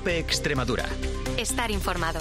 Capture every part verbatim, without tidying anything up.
COPE Extremadura. Estar informado.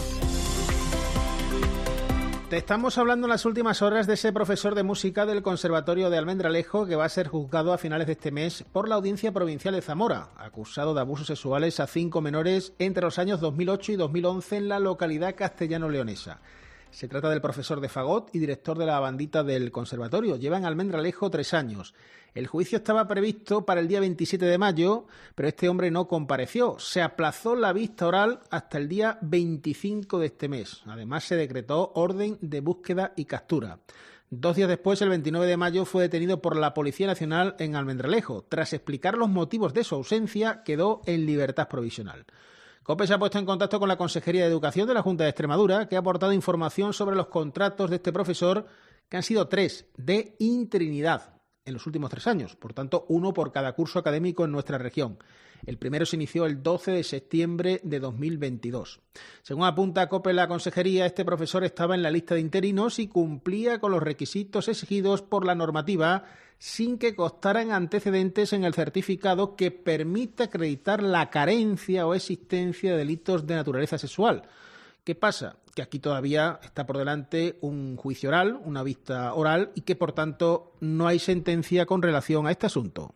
Te estamos hablando en las últimas horas de ese profesor de música del Conservatorio de Almendralejo que va a ser juzgado a finales de este mes por la Audiencia Provincial de Zamora, acusado de abusos sexuales a cinco menores entre los años dos mil ocho y dos mil once en la localidad castellano-leonesa. Se trata del profesor de fagot y director de la bandita del conservatorio. Lleva en Almendralejo tres años. El juicio estaba previsto para el día veintisiete de mayo, pero este hombre no compareció. Se aplazó la vista oral hasta el día veinticinco de este mes. Además, se decretó orden de búsqueda y captura. Dos días después, el veintinueve de mayo, fue detenido por la Policía Nacional en Almendralejo. Tras explicar los motivos de su ausencia, quedó en libertad provisional. COPE se ha puesto en contacto con la Consejería de Educación de la Junta de Extremadura, que ha aportado información sobre los contratos de este profesor, que han sido tres, de interinidad en los últimos tres años, por tanto, uno por cada curso académico en nuestra región. El primero se inició el doce de septiembre de dos mil veintidós. Según apunta COPE en la Consejería, este profesor estaba en la lista de interinos y cumplía con los requisitos exigidos por la normativa sin que constaran antecedentes en el certificado que permita acreditar la carencia o existencia de delitos de naturaleza sexual. ¿Qué pasa? Que aquí todavía está por delante un juicio oral, una vista oral, y que, por tanto, no hay sentencia con relación a este asunto.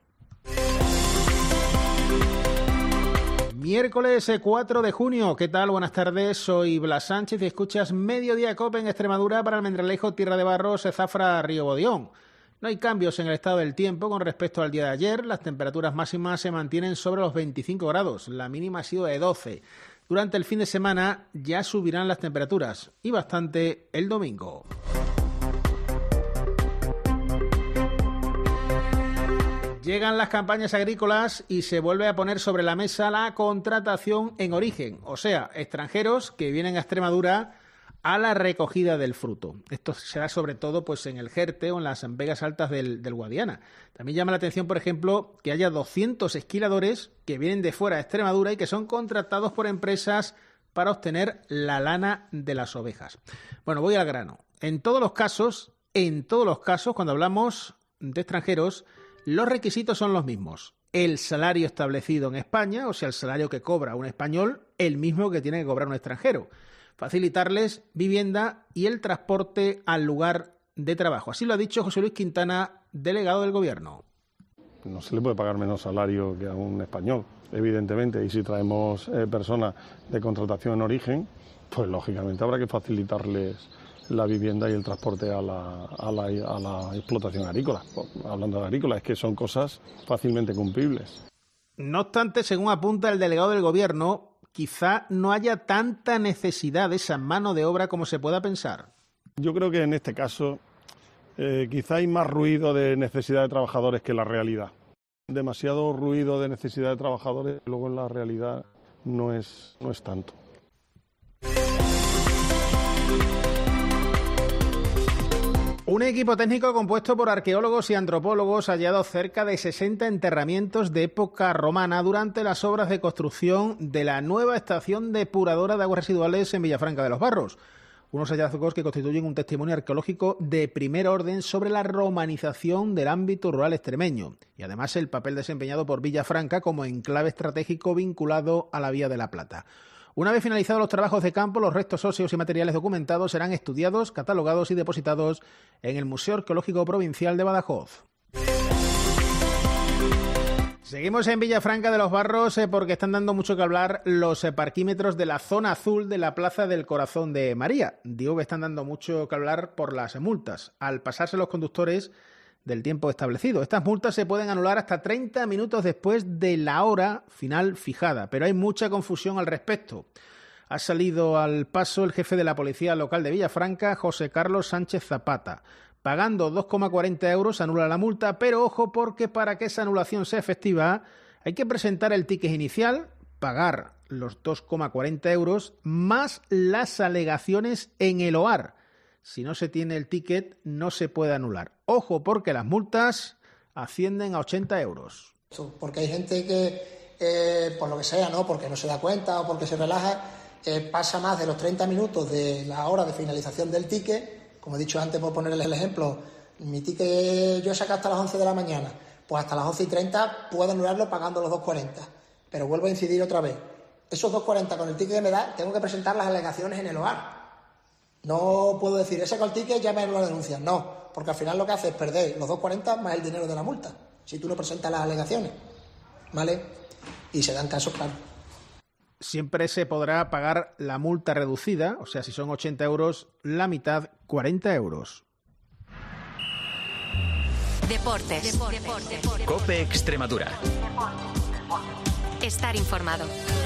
Miércoles cuatro de junio, ¿qué tal? Buenas tardes, soy Blas Sánchez y escuchas Mediodía COPE en Extremadura para Almendralejo, Tierra de Barros, Zafra, Río Bodión. No hay cambios en el estado del tiempo con respecto al día de ayer. Las temperaturas máximas se mantienen sobre los veinticinco grados, la mínima ha sido de doce. Durante el fin de semana ya subirán las temperaturas y bastante el domingo. Llegan las campañas agrícolas y se vuelve a poner sobre la mesa la contratación en origen, o sea, extranjeros que vienen a Extremadura a la recogida del fruto. Esto será sobre todo pues en el Jerte o en las Vegas Altas del, del Guadiana. También llama la atención, por ejemplo, que haya doscientos esquiladores que vienen de fuera de Extremadura y que son contratados por empresas para obtener la lana de las ovejas. Bueno, voy al grano. En todos los casos, en todos los casos, cuando hablamos de extranjeros, los requisitos son los mismos. El salario establecido en España, o sea, el salario que cobra un español, el mismo que tiene que cobrar un extranjero. Facilitarles vivienda y el transporte al lugar de trabajo. Así lo ha dicho José Luis Quintana, delegado del Gobierno. No se le puede pagar menos salario que a un español, evidentemente, y si traemos eh, personas de contratación en origen, pues lógicamente habrá que facilitarles la vivienda y el transporte a la, a la, a la explotación agrícola. Hablando de agrícola, es que son cosas fácilmente cumplibles. No obstante, según apunta el delegado del Gobierno, quizá no haya tanta necesidad de esa mano de obra como se pueda pensar. Yo creo que en este caso eh, quizá hay más ruido de necesidad de trabajadores que la realidad. Demasiado ruido de necesidad de trabajadores, luego en la realidad no es, no es tanto. Un equipo técnico compuesto por arqueólogos y antropólogos ha hallado cerca de sesenta enterramientos de época romana durante las obras de construcción de la nueva estación depuradora de aguas residuales en Villafranca de los Barros. Unos hallazgos que constituyen un testimonio arqueológico de primer orden sobre la romanización del ámbito rural extremeño y además el papel desempeñado por Villafranca como enclave estratégico vinculado a la Vía de la Plata. Una vez finalizados los trabajos de campo, los restos óseos y materiales documentados serán estudiados, catalogados y depositados en el Museo Arqueológico Provincial de Badajoz. Seguimos en Villafranca de los Barros eh, porque están dando mucho que hablar los eh, parquímetros de la zona azul de la Plaza del Corazón de María. Digo que están dando mucho que hablar por las multas. Al pasarse los conductores del tiempo establecido. Estas multas se pueden anular hasta treinta minutos después de la hora final fijada, pero hay mucha confusión al respecto. Ha salido al paso el jefe de la Policía Local de Villafranca, José Carlos Sánchez Zapata. Pagando dos coma cuarenta euros anula la multa, pero ojo porque para que esa anulación sea efectiva hay que presentar el ticket inicial, pagar los dos coma cuarenta euros más las alegaciones en el O A R. Si no se tiene el ticket, no se puede anular. Ojo, porque las multas ascienden a ochenta euros. Porque hay gente que, eh, por lo que sea, ¿no? Porque no se da cuenta o porque se relaja, eh, pasa más de los treinta minutos de la hora de finalización del ticket. Como he dicho antes, por ponerles el ejemplo, mi ticket yo he sacado hasta las once de la mañana. Pues hasta las once y treinta puedo anularlo pagando los dos cuarenta. Pero vuelvo a incidir otra vez. esos dos cuarenta con el ticket que me da, tengo que presentar las alegaciones en el hogar. No puedo decir, ese con el ticket ya me lo denuncian. No, porque al final lo que hace es perder los dos cuarenta más el dinero de la multa, si tú no presentas las alegaciones, ¿vale? Y se dan casos, claro. Siempre se podrá pagar la multa reducida, o sea, si son ochenta euros, la mitad, cuarenta euros. Deportes. Deportes. Deportes. COPE Extremadura. Estar informado.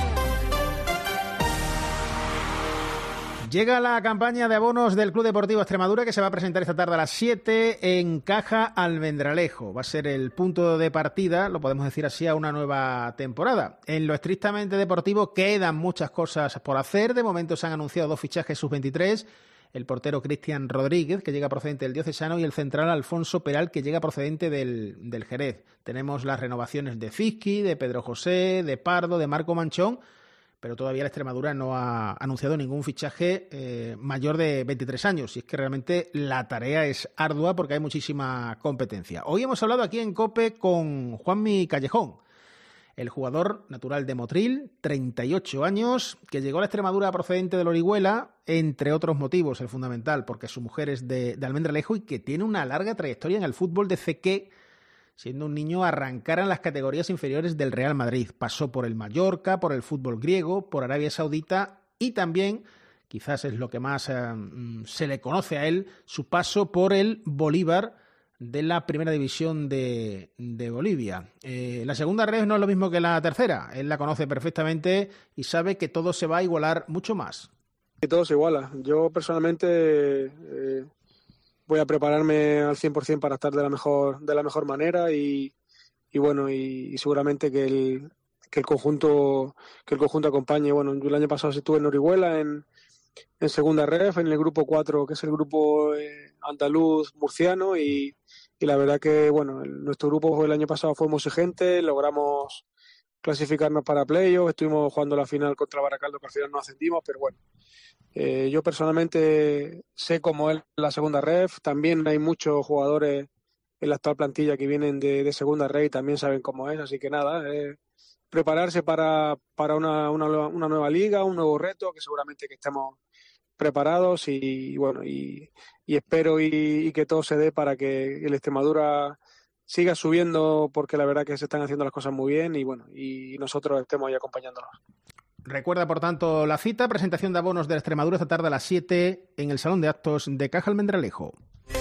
Llega la campaña de abonos del Club Deportivo Extremadura, que se va a presentar esta tarde a las siete en Caja Almendralejo. Va a ser el punto de partida, lo podemos decir así, a una nueva temporada. En lo estrictamente deportivo quedan muchas cosas por hacer. De momento se han anunciado dos fichajes sub veintitrés. El portero Cristian Rodríguez, que llega procedente del Diocesano, y el central Alfonso Peral, que llega procedente del, del Jerez. Tenemos las renovaciones de Fiski, de Pedro José, de Pardo, de Marco Manchón, pero todavía la Extremadura no ha anunciado ningún fichaje eh, mayor de veintitrés años, y es que realmente la tarea es ardua porque hay muchísima competencia. Hoy hemos hablado aquí en COPE con Juanmi Callejón, el jugador natural de Motril, treinta y ocho años, que llegó a la Extremadura procedente de Orihuela, entre otros motivos, el fundamental, porque su mujer es de, de Almendralejo y que tiene una larga trayectoria en el fútbol de C Q, siendo un niño arrancara en las categorías inferiores del Real Madrid. Pasó por el Mallorca, por el fútbol griego, por Arabia Saudita y también, quizás es lo que más eh, se le conoce a él, su paso por el Bolívar de la primera división de, de Bolivia. Eh, la segunda red no es lo mismo que la tercera. Él la conoce perfectamente y sabe que todo se va a igualar mucho más. Y todo se iguala. Yo personalmente eh, voy a prepararme al cien por ciento para estar de la mejor de la mejor manera y, y bueno y, y seguramente que el que el conjunto que el conjunto acompañe. Bueno, yo el año pasado estuve en Orihuela en en segunda ref, en el grupo cuatro, que es el grupo eh, andaluz murciano, y, y la verdad que bueno, el, nuestro grupo el año pasado fue muy exigente, logramos clasificarnos para playoff, estuvimos jugando la final contra Baracaldo, que al final no ascendimos, pero bueno, eh, yo personalmente sé cómo es la segunda ref, también hay muchos jugadores en la actual plantilla que vienen de, de segunda ref y también saben cómo es, así que nada, eh, prepararse para, para una, una, una nueva liga, un nuevo reto, que seguramente que estemos preparados y, y bueno, y, y espero y, y que todo se dé para que el Extremadura siga subiendo, porque la verdad que se están haciendo las cosas muy bien y bueno, y nosotros estemos ahí acompañándolos. Recuerda, por tanto, la cita, presentación de abonos de la Extremadura esta tarde a las siete en el Salón de Actos de Caja Almendralejo.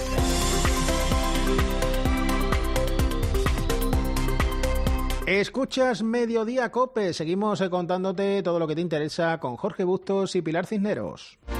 Escuchas Mediodía COPE. Seguimos contándote todo lo que te interesa con Jorge Bustos y Pilar Cisneros.